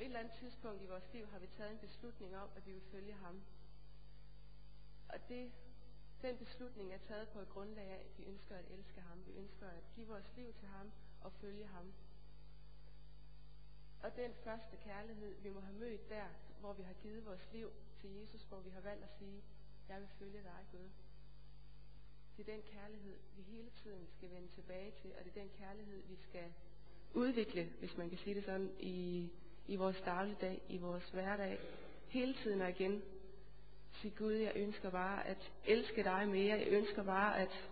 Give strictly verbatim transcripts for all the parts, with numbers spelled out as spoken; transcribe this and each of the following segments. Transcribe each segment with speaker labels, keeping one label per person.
Speaker 1: et eller andet tidspunkt i vores liv har vi taget en beslutning om, at vi vil følge ham. Og det, den beslutning er taget på et grundlag af, at vi ønsker at elske ham. Vi ønsker at give vores liv til ham og følge ham. Og den første kærlighed, vi må have mødt der, hvor vi har givet vores liv til Jesus, hvor vi har valgt at sige, jeg vil følge dig, Gud. Det er den kærlighed, vi hele tiden skal vende tilbage til, og det er den kærlighed, vi skal udvikle, hvis man kan sige det sådan, i, i vores dagligdag, i vores hverdag. Hele tiden og igen. Sig Gud, jeg ønsker bare at elske dig mere. Jeg ønsker bare at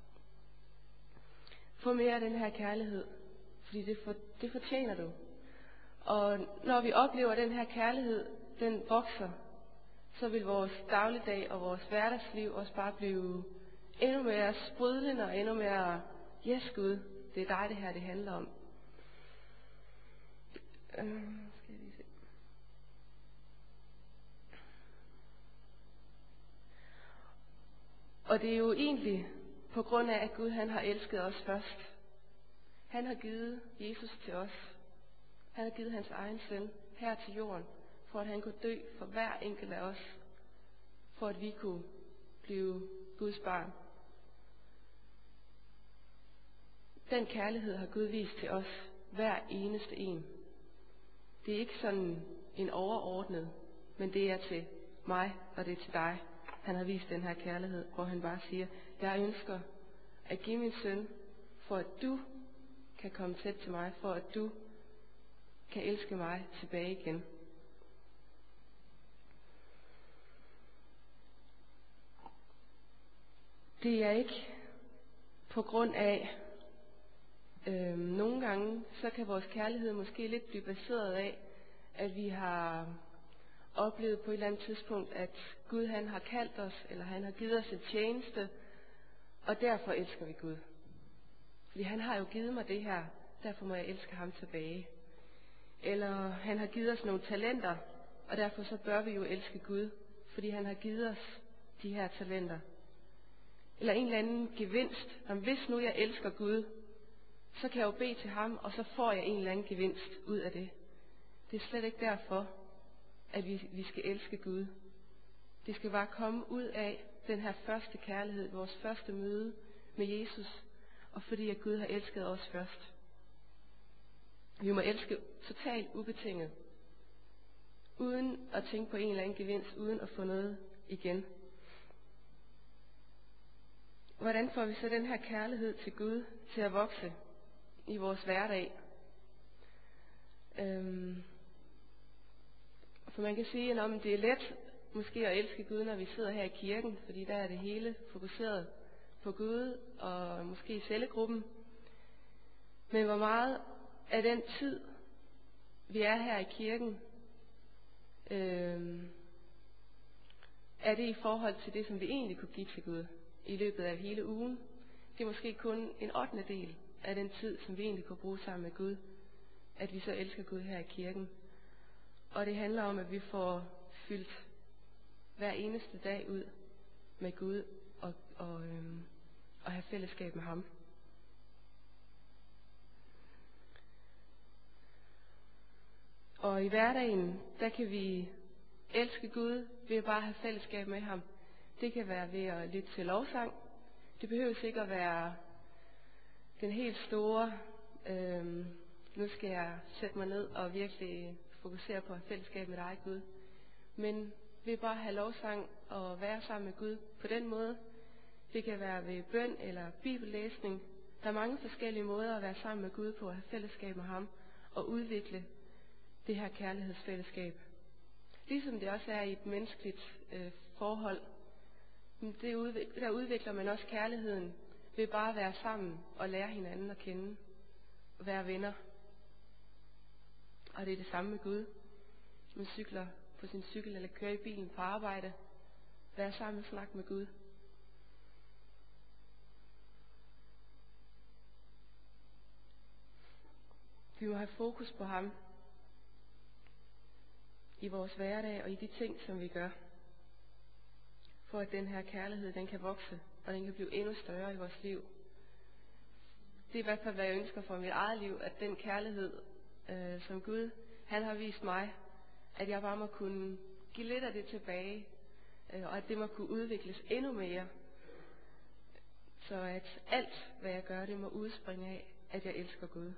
Speaker 1: få mere af den her kærlighed, fordi det, for, det fortjener du. Og når vi oplever, at den her kærlighed, den vokser, så vil vores dagligdag og vores hverdagsliv også bare blive endnu mere sprudlende og endnu mere, yes Gud, det er dig det her, det handler om. Øh, skal jeg lige se. Og det er jo egentlig på grund af, at Gud han har elsket os først. Han har givet Jesus til os. Han har givet hans egen søn her til jorden, for at han kunne dø for hver enkelt af os, for at vi kunne blive Guds barn. Den kærlighed har Gud vist til os, hver eneste en. Det er ikke sådan en overordnet, men det er til mig, og det er til dig. Han har vist den her kærlighed, hvor han bare siger, jeg ønsker at give min søn, for at du kan komme tæt til mig, for at du kan elske mig tilbage igen. Det er ikke på grund af, øh, nogle gange, så kan vores kærlighed måske lidt blive baseret af, at vi har oplevet på et eller andet tidspunkt, at Gud han har kaldt os, eller han har givet os en tjeneste, og derfor elsker vi Gud. Fordi han har jo givet mig det her, derfor må jeg elske ham tilbage. Eller han har givet os nogle talenter, og derfor så bør vi jo elske Gud, fordi han har givet os de her talenter. Eller en eller anden gevinst. Om hvis nu jeg elsker Gud, så kan jeg jo bede til ham, og så får jeg en eller anden gevinst ud af det. Det er slet ikke derfor, at vi, vi skal elske Gud. Det skal bare komme ud af den her første kærlighed, vores første møde med Jesus, og fordi at Gud har elsket os først. Vi må elske totalt ubetinget, uden at tænke på en eller anden gevinst, uden at få noget igen. Hvordan får vi så den her kærlighed til Gud til at vokse i vores hverdag? Øhm, for man kan sige, at det er let måske at elske Gud, når vi sidder her i kirken, fordi der er det hele fokuseret på Gud og måske cellegruppen. Men hvor meget af den tid, vi er her i kirken, øhm, er det i forhold til det, som vi egentlig kunne give til Gud i løbet af hele ugen? Det er måske kun en ottende del af den tid, som vi egentlig kunne bruge sammen med Gud, at vi så elsker Gud her i kirken. Og det handler om, at vi får fyldt hver eneste dag ud med Gud og, og, øhm, og have fællesskab med ham. Og i hverdagen, der kan vi elske Gud ved at bare have fællesskab med ham. Det kan være ved at lytte til lovsang. Det behøver ikke at være den helt store, øhm, nu skal jeg sætte mig ned og virkelig fokusere på at have fællesskab med dig, Gud. Men ved bare at have lovsang og være sammen med Gud på den måde. Det kan være ved bøn eller bibellæsning. Der er mange forskellige måder at være sammen med Gud på, at have fællesskab med ham og udvikle det her kærlighedsfællesskab. Ligesom det også er i et menneskeligt øh, forhold. Det udvik- der udvikler man også kærligheden ved bare at være sammen og lære hinanden at kende. Og være venner. Og det er det samme med Gud. Man cykler på sin cykel eller kører i bilen på arbejde. Være sammen og snakke med Gud. Vi må have fokus på ham i vores hverdag og i de ting, som vi gør, for at den her kærlighed, den kan vokse, og den kan blive endnu større i vores liv. Det er i hvert fald, hvad jeg ønsker for mit eget liv, at den kærlighed, øh, som Gud han har vist mig, at jeg bare må kunne give lidt af det tilbage, øh, og at det må kunne udvikles endnu mere. Så at alt, hvad jeg gør, det må udspringe af, at jeg elsker Gud.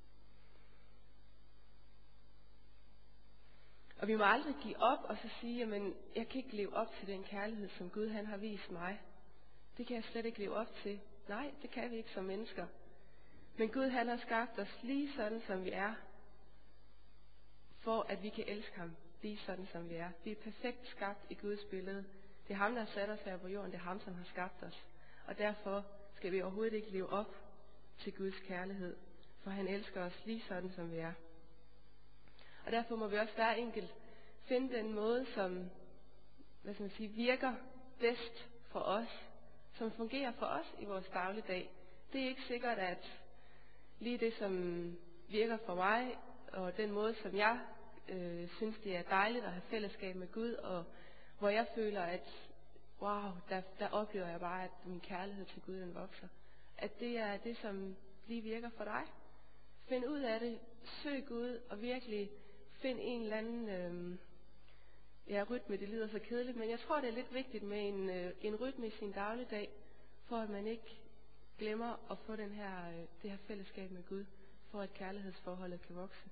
Speaker 1: Og vi må aldrig give op og så sige, jamen, jeg kan ikke leve op til den kærlighed, som Gud han har vist mig. Det kan jeg slet ikke leve op til. Nej, det kan vi ikke som mennesker. Men Gud han har skabt os lige sådan, som vi er, for at vi kan elske ham lige sådan, som vi er. Vi er perfekt skabt i Guds billede. Det er ham, der har sat os her på jorden. Det er ham, som har skabt os. Og derfor skal vi overhovedet ikke leve op til Guds kærlighed, for han elsker os lige sådan, som vi er. Og derfor må vi også hver enkelt finde den måde, som hvad skal man sige, virker bedst for os, som fungerer for os i vores dagligdag. Det er ikke sikkert, at lige det, som virker for mig, og den måde, som jeg øh, synes, det er dejligt at have fællesskab med Gud, og hvor jeg føler, at wow, der, der oplever jeg bare, at min kærlighed til Gud den vokser. At det er det, som lige virker for dig. Find ud af det, søg Gud, og virkelig find en eller anden øh, ja, rytme. Det lyder så kedeligt, men jeg tror, det er lidt vigtigt med en, øh, en rytme i sin dagligdag, for at man ikke glemmer at få den her, øh, det her fællesskab med Gud, for at kærlighedsforholdet kan vokse.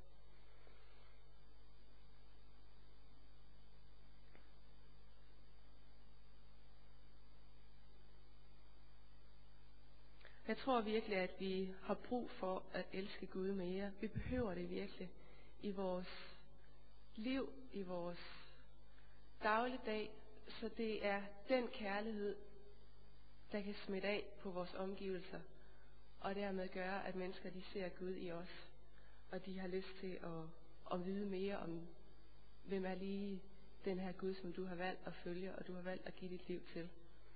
Speaker 1: Jeg tror virkelig, at vi har brug for at elske Gud mere. Vi behøver det virkelig i vores liv, i vores dagligdag, så det er den kærlighed, der kan smitte af på vores omgivelser, og dermed gøre, at mennesker de ser Gud i os, og de har lyst til at, at vide mere om, hvem er lige den her Gud, som du har valgt at følge, og du har valgt at give dit liv til.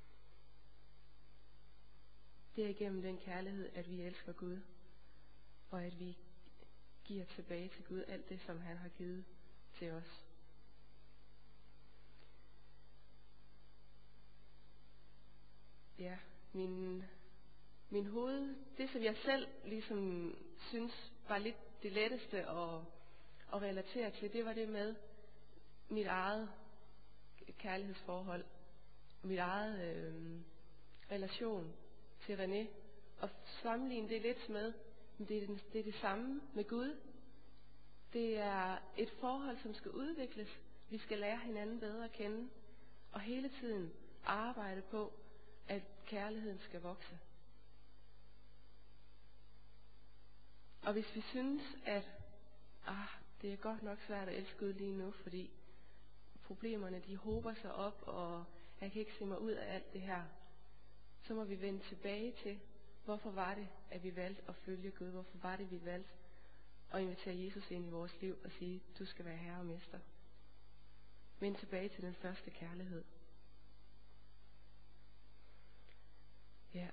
Speaker 1: Det er igennem den kærlighed, at vi elsker Gud, og at vi giver tilbage til Gud alt det, som han har givet til os. Ja, min, min hoved, det som jeg selv ligesom synes var lidt det letteste at, at relatere til, det var det med mit eget kærlighedsforhold, mit eget øh, relation til René, og sammenligne det lidt med, det er, det er det samme med Gud. Det er et forhold, som skal udvikles. Vi skal lære hinanden bedre at kende, og hele tiden arbejde på, at kærligheden skal vokse. Og hvis vi synes, at ah, det er godt nok svært at elske Gud lige nu, fordi problemerne de hober sig op, og jeg kan ikke se mig ud af alt det her, så må vi vende tilbage til, hvorfor var det, at vi valgte at følge Gud? Hvorfor var det, vi valgte at invitere Jesus ind i vores liv og sige, du skal være herre og mester? Vend tilbage til den første kærlighed. Ja.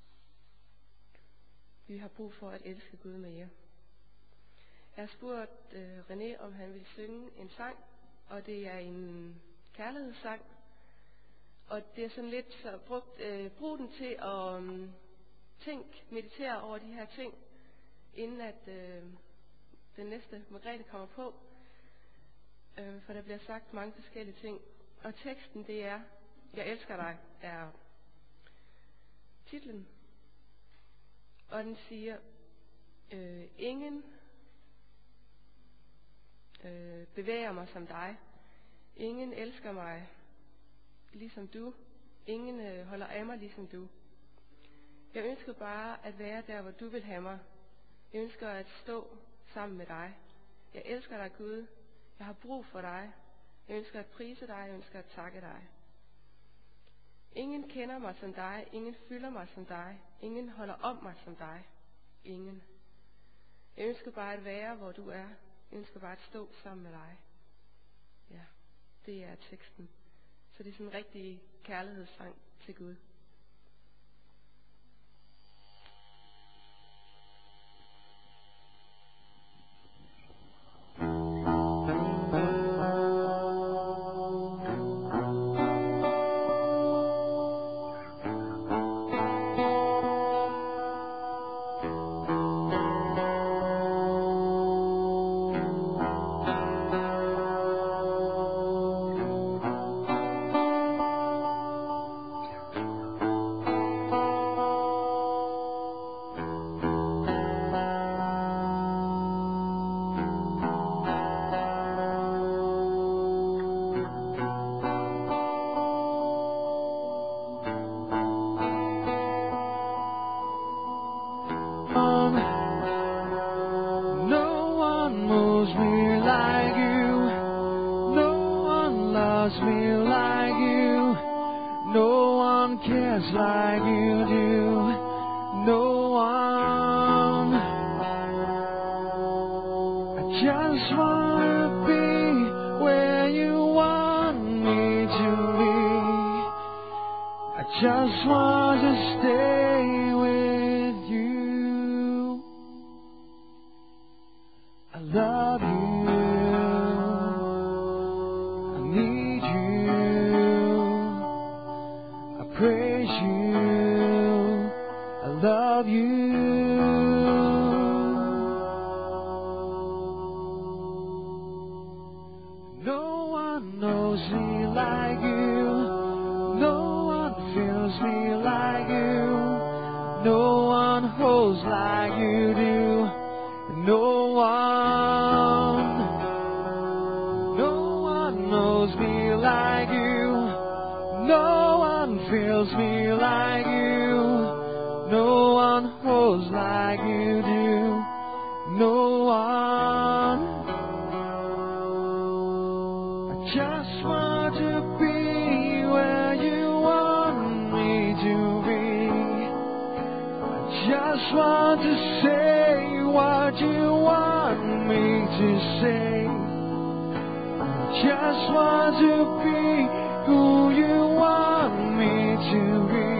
Speaker 1: Vi har brug for at elske Gud mere. Jeg har spurgt øh, René, om han vil synge en sang, og det er en kærlighedssang. Og det er sådan lidt så brugt, øh, brug den til at um, tænke, meditere over de her ting, inden at øh, den næste Margrethe kommer på. Øh, for der bliver sagt mange forskellige ting. Og teksten det er, jeg elsker dig, er titlen. Og den siger, øh, ingen øh, bevæger mig som dig. Ingen elsker mig ligesom du. Ingen øh, holder af mig ligesom du. Jeg ønsker bare at være der, hvor du vil have mig. Jeg ønsker at stå sammen med dig. Jeg elsker dig, Gud. Jeg har brug for dig. Jeg ønsker at prise dig. Jeg ønsker at takke dig. Ingen kender mig som dig. Ingen fylder mig som dig. Ingen holder om mig som dig. Ingen. Jeg ønsker bare at være, hvor du er. Jeg ønsker bare at stå sammen med dig. Ja, det er teksten. Så det er sådan en rigtig kærlighedssang til Gud.
Speaker 2: holds like you do. No one. I just wanna be where you want me to be. I just want to stay with you. I love you. I need you. I praise you. I love you. No one knows me like you. No one feels me like you. No one holds like you do. No one. No one knows me like you. No one feels me like you. No one holds like you do. No one. I just want to be where you want me to be. I just want to say what you want me to say. I just want to be who you want me to be.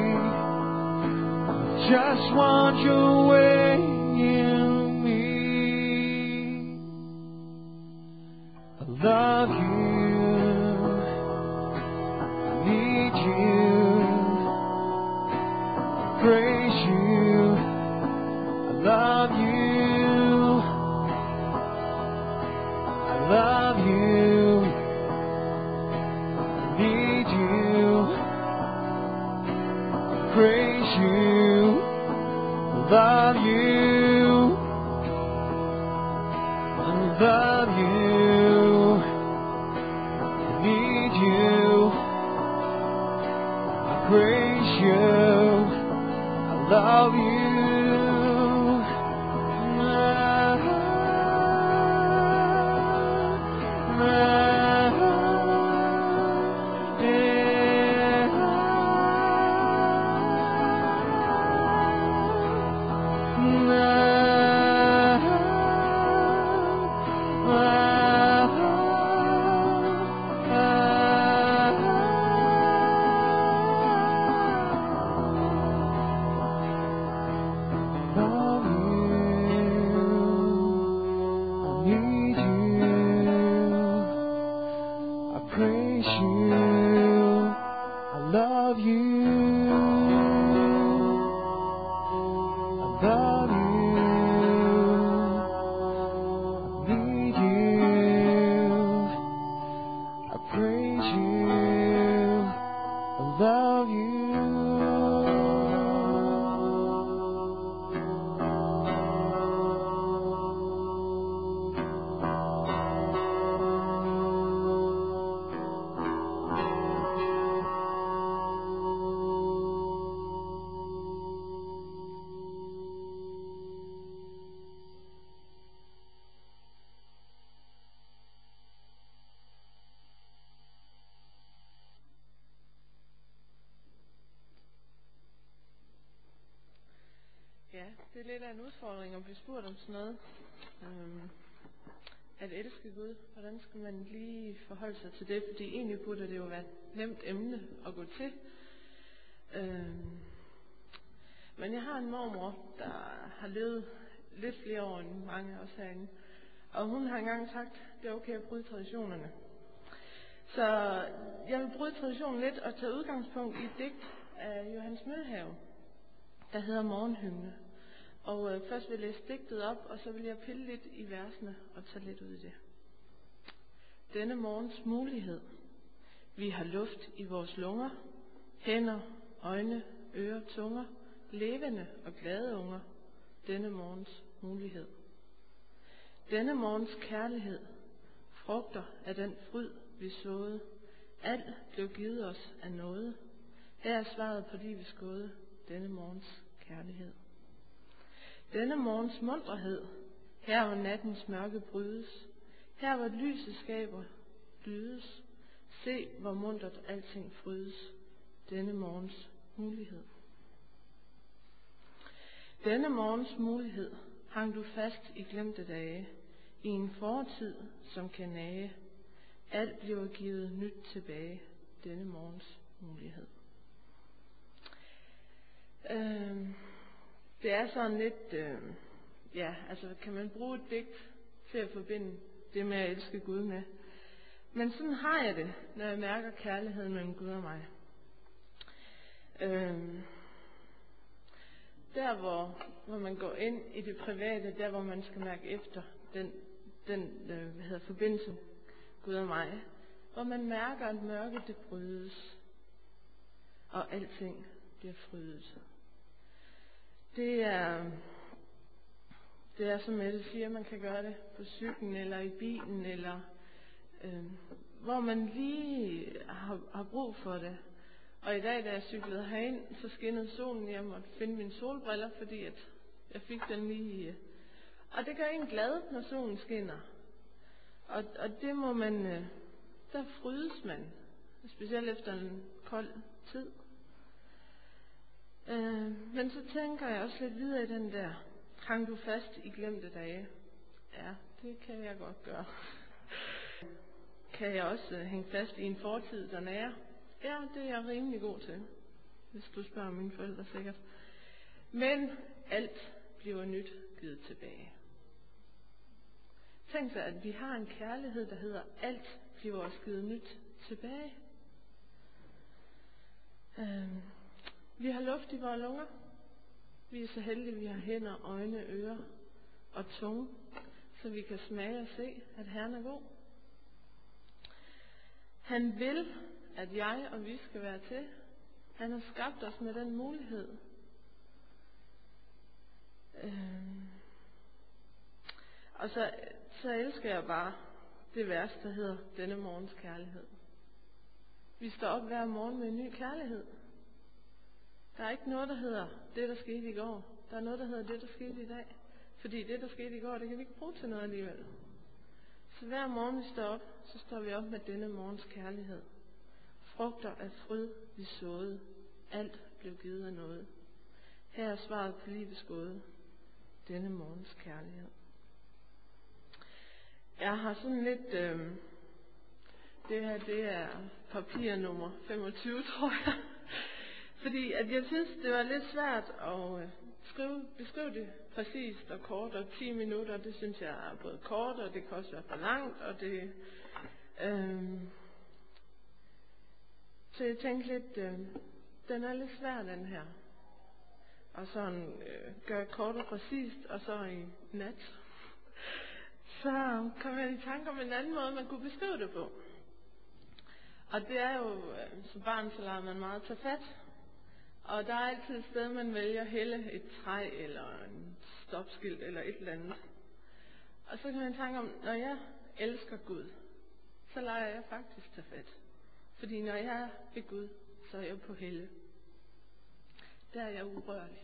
Speaker 2: Just want your way in me. I love you. I need you. I praise you. I love you. I love you. I need you. I praise you. Love you, I love you, I need you, I praise you, I love you.
Speaker 1: Ja, det er lidt af en udfordring at blive spurgt om sådan noget. Øhm, at elske Gud, hvordan skal man lige forholde sig til det? Fordi egentlig burde det jo være et nemt emne at gå til. Øhm, men jeg har en mormor, der har levet lidt flere år end mange af os herinde. Og hun har engang sagt, det er okay at bryde traditionerne. Så jeg vil bryde traditionen lidt og tage udgangspunkt i et digt af Johannes Møllehave, der hedder Morgenhymne. Og øh, først vil jeg læse digtet op, og så vil jeg pille lidt i versene og tage lidt ud i det. Denne morgens mulighed. Vi har luft i vores lunger, hænder, øjne, ører, tunger, levende og glade unger. Denne morgens mulighed. Denne morgens kærlighed, frugter af den fryd, vi såede. Alt blev givet os af nåde. Her er svaret på livets gåde. Denne morgens kærlighed. Denne morgens munterhed. Her hvor nattens mørke brydes. Her hvor lyset skaber lydes. Se hvor muntert alting frydes. Denne morgens
Speaker 3: mulighed. Denne morgens mulighed hang du fast i glemte dage, i en fortid, som kan nage. Alt bliver givet nyt tilbage, denne morgens mulighed. Øh, det er sådan lidt, øh, ja, altså kan man bruge et digt til at forbinde det med at elske Gud med. Men sådan har jeg det, når jeg mærker kærligheden mellem Gud og mig. Øh, der hvor, hvor man går ind i det private, der hvor man skal mærke efter den, den øh, hvad hedder, forbindelse Gud og mig, hvor man mærker, at mørket det brydes, og alting bliver frydet. Det er, det er som Mette siger, man kan gøre det på cyklen eller i bilen, eller øh, hvor man lige har, har brug for det. Og i dag, da jeg cyklede herind, så skinnede solen, jeg måtte finde mine solbriller, fordi at jeg fik den lige. Og det gør en glad, når solen skinner. Og, og det må man, øh, der frydes man, specielt efter en kold tid. Øh, men så tænker jeg også lidt videre i den der, hang du fast i glemte dage? Ja, det kan jeg godt gøre. Kan jeg også øh, hænge fast i en fortid, der nærer? Ja, det er jeg rimelig god til, hvis du spørger mine forældre sikkert. Men alt bliver nyt givet tilbage. Tænk sig, at vi har en kærlighed, der hedder, alt bliver også givet nyt tilbage. Øh, vi har luft i vores lunger. Vi er så heldige, at vi har hænder, øjne, ører og tunge, så vi kan smage og se, at Herren er god. Han vil, at jeg og vi skal være til. Han har skabt os med den mulighed. Øhm. Og så, så elsker jeg bare det vers, der hedder denne morgens kærlighed. Vi står op hver morgen med en ny kærlighed. Der er ikke noget, der hedder det, der skete i går. Der er noget, der hedder det, der skete i dag. Fordi det, der skete i går, det kan vi ikke bruge til noget alligevel. Så hver morgen vi står op, så står vi op med denne morgens kærlighed. Frugter af fryd vi såede. Alt blev givet af noget. Her er svaret på livets gåde. Denne morgens kærlighed. Jeg har sådan lidt, øh, det her det er papir nummer femogtyve, tror jeg. Fordi at jeg synes, det var lidt svært at øh, skrive, beskrive det præcist og kort, og ti minutter, det synes jeg er både kort, og det kan også være for langt, og det... Øh, så jeg tænkte lidt, øh, den er lidt svær, den her. Og sådan øh, gør kort og præcist, og så i nat. Så kom jeg i tanke om en anden måde, man kunne beskrive det på. Og det er jo, øh, som barn, så lader man meget tage fat. Og der er altid et sted, man vælger hælde et træ, eller en stopskilt, eller et eller andet. Og så kan man tænke om, når jeg elsker Gud, så lader jeg faktisk tage fat. Fordi når jeg er ved Gud, så er jeg på helle. Der er jeg urørlig.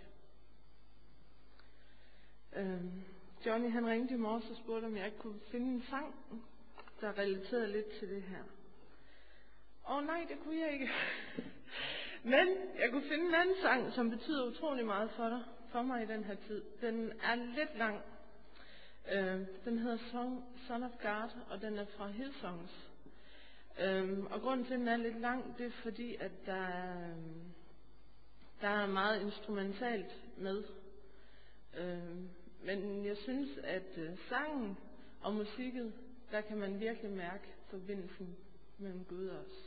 Speaker 3: Øhm, Johnny han ringte i morges og spurgte, om jeg ikke kunne finde en sang, der relaterede lidt til det her. Og nej, det kunne jeg ikke. Men jeg kunne finde en anden sang, som betyder utrolig meget for dig, for mig i den her tid. Den er lidt lang. Øh, den hedder Song, Son of God, og den er fra Hillsongs. Øh, og grunden til, at den er lidt lang, det er fordi, at der er, der er meget instrumentalt med. Øh, men jeg synes, at øh, sangen og musikken, der kan man virkelig mærke forbindelsen mellem Gud og os.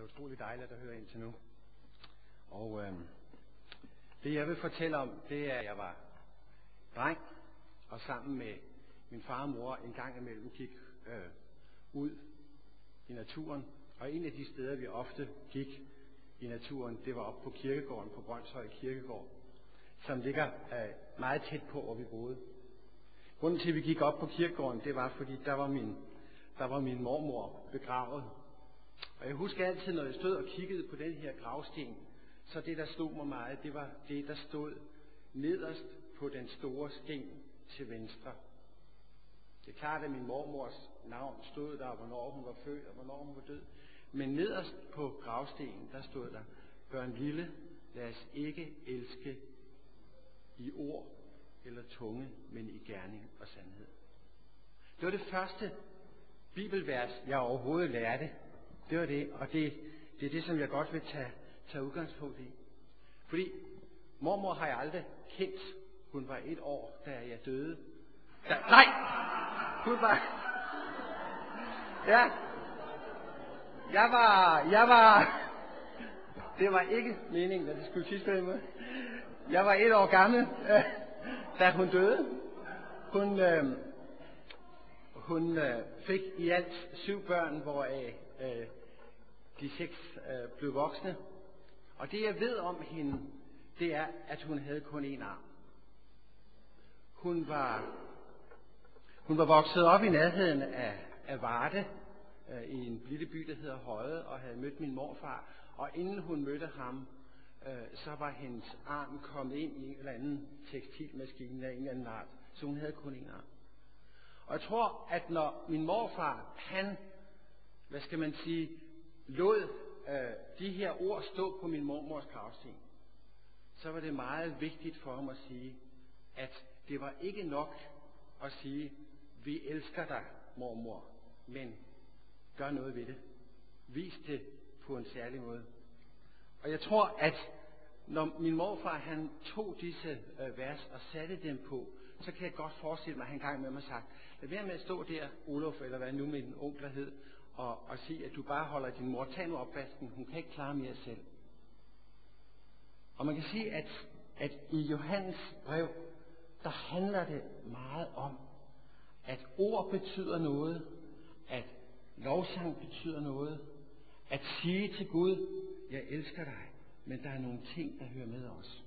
Speaker 4: utrolig dejligt at høre indtil nu. Og øh, det jeg vil fortælle om, det er, at jeg var dreng, og sammen med min far og mor en gang imellem gik øh, ud i naturen. Og en af de steder, vi ofte gik i naturen, det var op på kirkegården, på Brønshøj Kirkegård, som ligger øh, meget tæt på, hvor vi boede. Grunden til, at vi gik op på kirkegården, det var, fordi der var min, der var min mormor begravet. Og jeg husker altid, når jeg stod og kiggede på den her gravsten, så det, der stod mig meget, det var det, der stod nederst på den store sten til venstre. Det er klart, at min mormors navn stod der, hvornår hun var født og hvornår hun var død. Men nederst på gravstenen, der stod der, børn lille, lad os ikke elske i ord eller tunge, men i gerning og sandhed. Det var det første bibelvers, jeg overhovedet lærte. Det var det, og det, det er det, som jeg godt vil tage, tage udgangspunkt i. Fordi mormor har jeg aldrig kendt. Hun var et år, da jeg døde. Da, nej! Hun var... Ja. Jeg var... Jeg var... Det var ikke meningen, at det skulle sidst på den måde. Jeg var et år gammel, øh, da hun døde. Hun, øh, hun øh, fik i alt syv børn, hvoraf øh, de seks øh, blev voksne. Og det jeg ved om hende, det er, at hun havde kun én arm. Hun var, hun var vokset op i nærheden af, af Varde, øh, i en lille by, der hedder Høje, og havde mødt min morfar. Og inden hun mødte ham, øh, så var hendes arm kommet ind i en eller anden tekstilmaskine af en eller anden art. Så hun havde kun én arm. Og jeg tror, at når min morfar, han, hvad skal man sige, lod øh, de her ord stå på min mormors gravsten, så var det meget vigtigt for ham at sige, at det var ikke nok at sige, vi elsker dig, mormor, men gør noget ved det. Vis det på en særlig måde. Og jeg tror, at når min morfar, han tog disse øh, vers og satte dem på, så kan jeg godt forestille mig, at han engang med mig sagt, lad være med at stå der, Olof, eller hvad nu min onkler hed, og, og sige, at du bare holder din mor, tag nu opvasken, hun kan ikke klare mere selv. Og man kan sige, at, at i Johannes brev, der handler det meget om, at ord betyder noget, at lovsang betyder noget, at sige til Gud, jeg elsker dig, men der er nogle ting, der hører med os.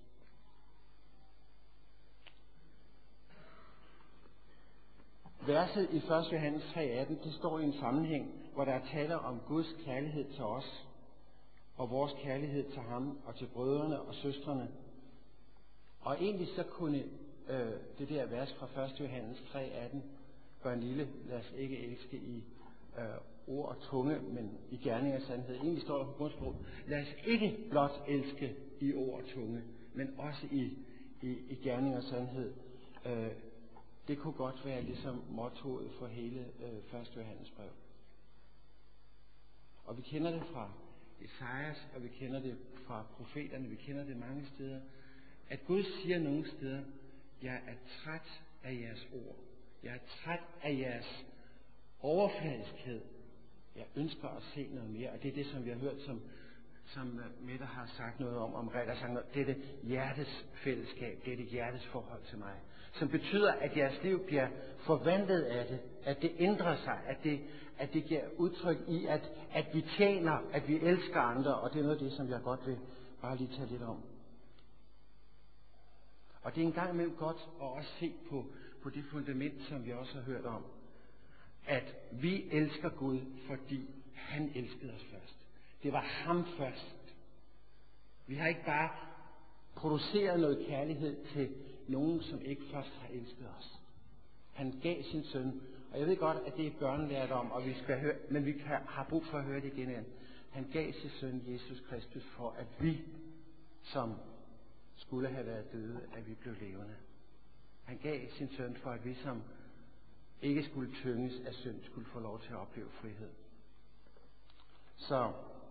Speaker 4: Verset i første Johannes tre atten, det står i en sammenhæng, hvor der er tale om Guds kærlighed til os, og vores kærlighed til ham, og til brødrene og søstrene. Og egentlig så kunne øh, det der vers fra første Johannes tre atten, børn lille, lad os ikke elske i øh, ord og tunge, men i gerning og sandhed. Egentlig står der på grundsprog, lad os ikke blot elske i ord og tunge, men også i, i, i gerning og sandhed. Øh, det kunne godt være ligesom mottoet for hele øh, første Johannes brev. Og vi kender det fra Esajas, og vi kender det fra profeterne, vi kender det mange steder, at Gud siger nogle steder, jeg er træt af jeres ord. Jeg er træt af jeres overfladiskhed. Jeg ønsker at se noget mere, og det er det, som vi har hørt, som, som Mette har sagt noget om, om Reda sagt noget. Det er det hjertes fællesskab, det er det hjertes forhold til mig, som betyder, at jeres liv bliver forvandlet af det, at det ændrer sig, at det, at det giver udtryk i, at, at vi tjener, at vi elsker andre, og det er noget af det, som jeg godt vil bare lige tage lidt om. Og det er en gang imellem godt at også se på, på det fundament, som vi også har hørt om, at vi elsker Gud, fordi han elskede os først. Det var ham først. Vi har ikke bare produceret noget kærlighed til nogen, som ikke først har elsket os. Han gav sin søn, og jeg ved godt, at det er børnelærdom, og vi skal høre, men vi kan, har brug for at høre det igen igen. Han gav sin søn Jesus Kristus for, at vi, som skulle have været døde, at vi blev levende. Han gav sin søn for, at vi, som ikke skulle tynges af synd, skulle få lov til at opleve frihed. Så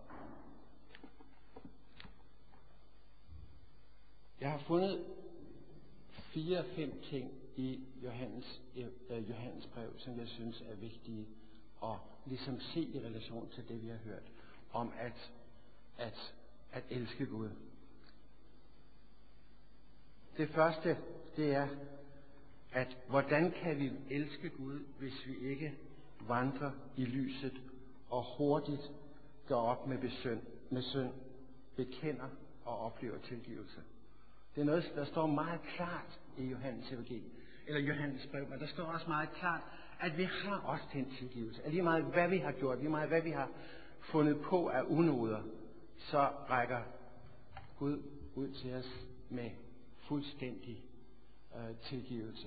Speaker 4: jeg har fundet fire-fem ting i Johannes, øh, Johannes brev, som jeg synes er vigtige at ligesom se i relation til det, vi har hørt om, at at, at elske Gud. Det første, det er, at hvordan kan vi elske Gud, hvis vi ikke vandrer i lyset og hurtigt går op med, besøn, med synd, bekender og oplever tilgivelse. Det er noget, der står meget klart i Johannes evangeliet, eller Johannes brev, men der står også meget klart, at vi har også den tilgivelse. At lige meget hvad vi har gjort, lige meget hvad vi har fundet på af unoder, så rækker Gud ud til os med fuldstændig øh, tilgivelse.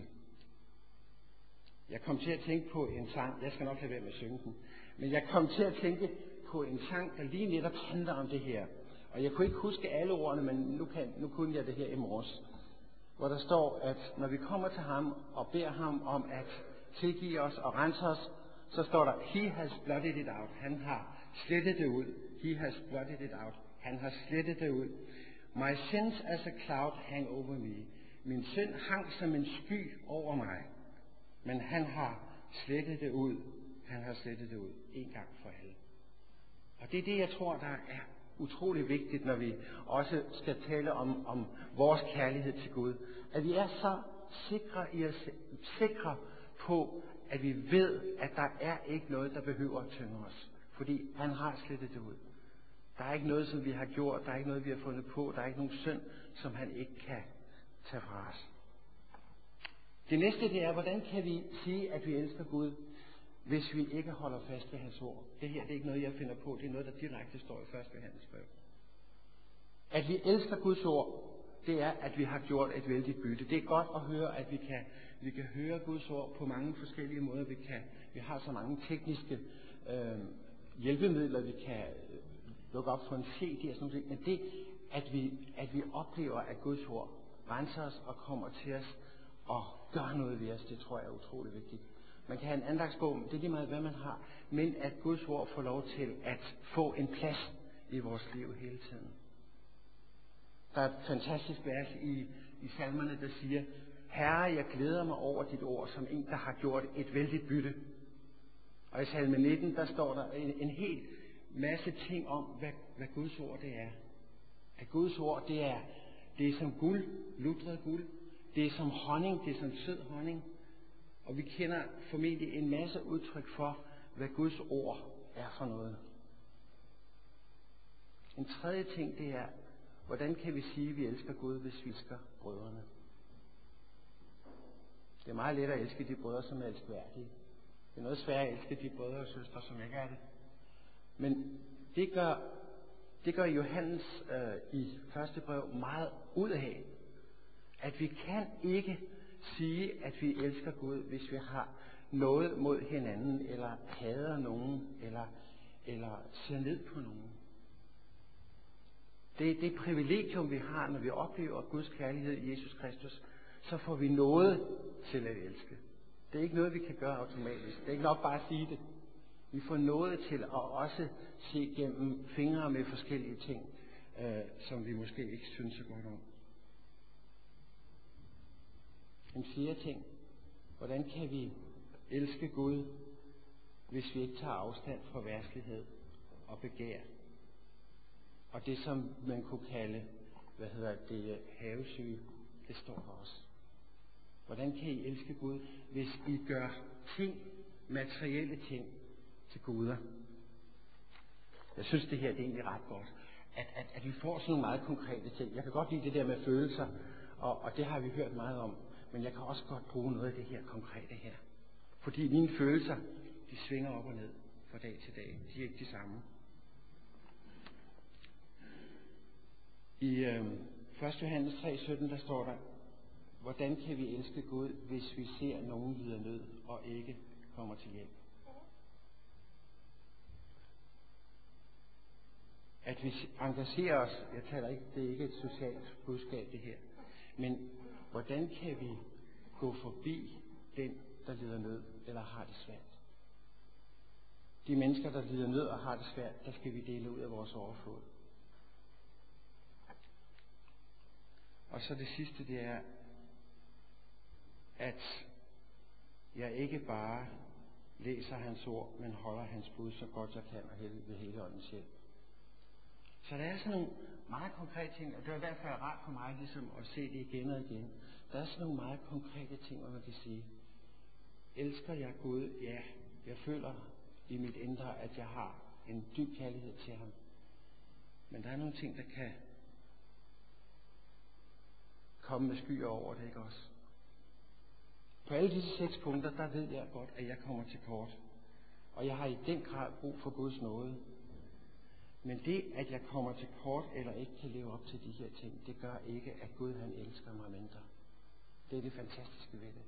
Speaker 4: Jeg kom til at tænke på en sang, jeg skal nok lade være med at synge den, men jeg kom til at tænke på en sang, der lige netop handler om det her. Og jeg kunne ikke huske alle ordene, men nu, kan, nu kunne jeg det her i morges. Hvor der står, at når vi kommer til ham og beder ham om at tilgive os og rense os, så står der, he has blotted it out. Han har slettet det ud. He has blotted it out. Han har slettet det ud. My sins as a cloud hang over me. Min synd hang som en sky over mig. Men han har slettet det ud. Han har slettet det ud en gang for alle. Og det er det, jeg tror, der er utrolig vigtigt, når vi også skal tale om, om vores kærlighed til Gud. At vi er så sikre, i os, sikre på, at vi ved, at der er ikke noget, der behøver at tynge os. Fordi han har slettet det ud. Der er ikke noget, som vi har gjort. Der er ikke noget, vi har fundet på. Der er ikke nogen synd, som han ikke kan tage fra os. Det næste, det er, hvordan kan vi sige, at vi elsker Gud, hvis vi ikke holder fast ved hans ord? Det her det er ikke noget, jeg finder på. Det er noget, der direkte står i første Johannes brev. At vi elsker Guds ord, det er, at vi har gjort et vældigt bytte. Det er godt at høre, at vi kan, vi kan høre Guds ord på mange forskellige måder. Vi, kan, vi har så mange tekniske øh, hjælpemidler, vi kan øh, lukke op for en C D og sådan noget. Men det, at vi, at vi oplever, at Guds ord renser os og kommer til os og gør noget ved os, det tror jeg er utrolig vigtigt. Man kan have en andagsbog, det er lige meget, hvad man har, men at Guds ord får lov til at få en plads i vores liv hele tiden. Der er et fantastisk vers i, i salmerne, der siger, Herre, jeg glæder mig over dit ord, som en, der har gjort et vældigt bytte. Og i salme nitten, der står der en, en hel masse ting om, hvad, hvad Guds ord det er. At Guds ord, det er, det er som guld, lutret guld. Det er som honning, det er som sød honning. Og vi kender formentlig en masse udtryk for, hvad Guds ord er for noget. En tredje ting, det er, hvordan kan vi sige, at vi elsker Gud, hvis vi elsker brødrene? Det er meget let at elske de brødre, som er elskværdige. Det er noget svært at elske de brødre og søstre, som ikke er det. Men det gør, det gør Johannes øh, i første brev meget ud af, at vi kan ikke sige, at vi elsker Gud, hvis vi har noget mod hinanden, eller hader nogen, eller, eller ser ned på nogen. Det er det privilegium, vi har, når vi oplever Guds kærlighed i Jesus Kristus, så får vi noget til at elske. Det er ikke noget, vi kan gøre automatisk. Det er ikke nok bare at sige det. Vi får noget til at også se gennem fingre med forskellige ting, øh, som vi måske ikke synes så godt om. En fjerde ting. Hvordan kan vi elske Gud, hvis vi ikke tager afstand fra verdslighed og begær? Og det, som man kunne kalde, hvad hedder det, havesyge, det står der også. Hvordan kan I elske Gud, hvis I gør ting, materielle ting, til guder? Jeg synes, det her det er egentlig ret godt. At, at, at vi får sådan nogle meget konkrete ting. Jeg kan godt lide det der med følelser, og, og det har vi hørt meget om. Men jeg kan også godt bruge noget af det her konkrete her. Fordi mine følelser, de svinger op og ned fra dag til dag. De er ikke de samme. I øh, første Johannes tre sytten, der står der, hvordan kan vi elske Gud, hvis vi ser nogen lide nød og ikke kommer til hjælp? At vi engagerer os, jeg taler ikke, det er ikke et socialt budskab det her, men hvordan kan vi gå forbi den, der lider nød eller har det svært? De mennesker, der lider nød og har det svært, der skal vi dele ud af vores overflod. Og så det sidste, det er, at jeg ikke bare læser hans ord, men holder hans bud så godt jeg kan og ved hele åndens hjælp. Så der er sådan nogle meget konkrete ting, og det er i hvert fald rart for mig ligesom at se det igen og igen. Der er sådan nogle meget konkrete ting, hvor man kan sige, elsker jeg Gud? Ja, jeg føler i mit indre, at jeg har en dyb kærlighed til ham. Men der er nogle ting, der kan komme med skyer over det, ikke også? På alle disse seks punkter, der ved jeg godt, at jeg kommer til kort. Og jeg har i den grad brug for Guds nåde. Men det, at jeg kommer til kort eller ikke kan leve op til de her ting, det gør ikke, at Gud han elsker mig mindre. Det er det fantastiske ved det.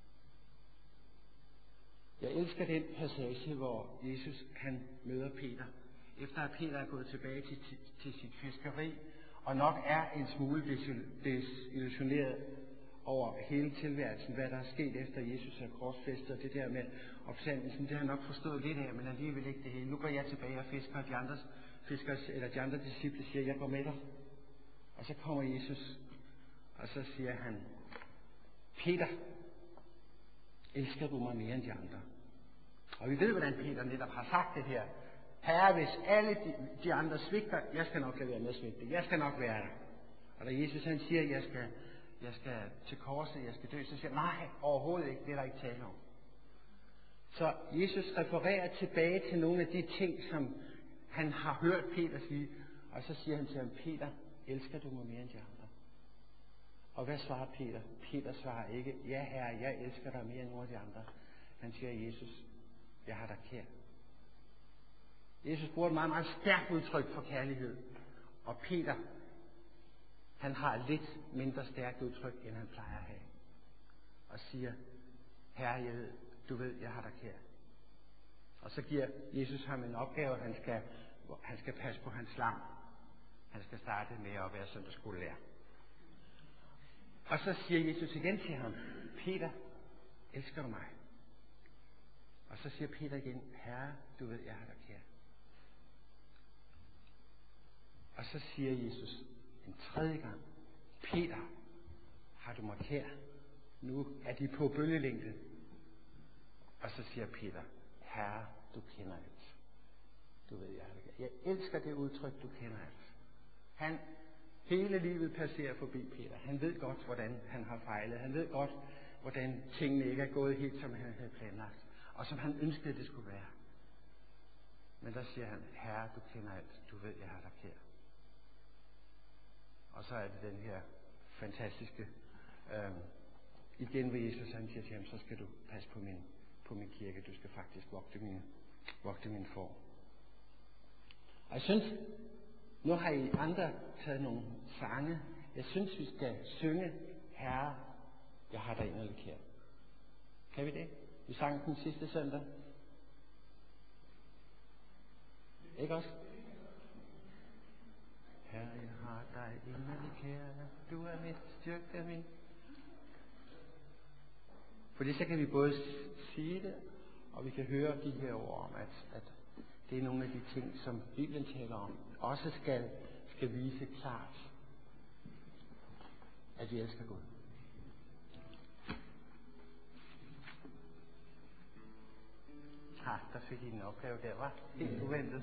Speaker 4: Jeg elsker den passage, hvor Jesus han møder Peter. Efter at Peter er gået tilbage til, til, til sit fiskeri, og nok er en smule desillusioneret over hele tilværelsen, hvad der er sket efter Jesus er korsfæstet, og det der med opstandelsen, det har han nok forstået lidt af, men alligevel ikke det hele. Nu går jeg tilbage og fisker, og de andre, fiskers, eller de andre disciple siger, jeg går med dig. Og så kommer Jesus, og så siger han, Peter, elsker du mig mere end de andre? Og vi ved, hvordan Peter netop har sagt det her. Herre, hvis alle de, de andre svigter, jeg skal nok lade være med at svigte. Jeg skal nok være der. Og da Jesus han siger, jeg skal, jeg skal til korset, jeg skal dø, så siger han, nej, overhovedet ikke, det er der ikke tale om. Så Jesus refererer tilbage til nogle af de ting, som han har hørt Peter sige, og så siger han til ham, Peter, elsker du mig mere end de andre? Og hvad svarer Peter? Peter svarer ikke, ja herre, jeg elsker dig mere end nogle af de andre. Han siger, Jesus, jeg har dig kær. Jesus bruger et meget, meget stærkt udtryk for kærlighed. Og Peter, han har lidt mindre stærkt udtryk, end han plejer at have. Og siger, herre, jeg ved, du ved, jeg har dig kær. Og så giver Jesus ham en opgave, han skal, han skal passe på hans lam. Han skal starte med at være søndagsskolelærer. Og så siger Jesus igen til ham, Peter, elsker du mig? Og så siger Peter igen, herre, du ved, jeg har dig kær. Og så siger Jesus en tredje gang, Peter, har du mig kær? Nu er de på bølgelængde. Og så siger Peter, herre, du kender alt. Du ved, jeg har dig kær. Jeg elsker det udtryk, du kender alt. Han hele livet passerer forbi Peter. Han ved godt, hvordan han har fejlet. Han ved godt, hvordan tingene ikke er gået helt, som han havde planlagt. Og som han ønskede, det skulle være. Men der siger han, herre, du kender alt. Du ved, jeg har dig kær. Og så er det den her fantastiske, øh, igen ved Jesus, han siger til ham, så skal du passe på min, på min kirke. Du skal faktisk vogte mine, vogte mine får. Og jeg synes, nu har I andre taget nogle sange. Jeg synes, vi skal synge, herre, jeg har dig inderligt kær. Kan vi det? Vi sang den sidste søndag. Ikke også? Herre, jeg har dig inderligt kær. Du er mit styrke, min. Fordi så kan vi både sige det, og vi kan høre de her ord om, at, at det er nogle af de ting, som Bibelen taler om, også skal, skal vise klart, at vi elsker Gud. Ah, der fik I en opgave der, var helt uventet.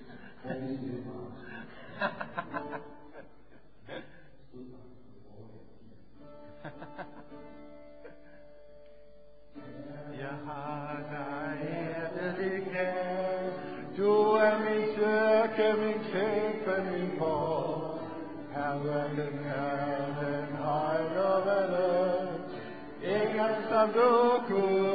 Speaker 4: Jeg har dig hjertelig kær. Du er min styrke, min kæmpe, min for. Herren er den højt og vælde. Ingen som du kunne.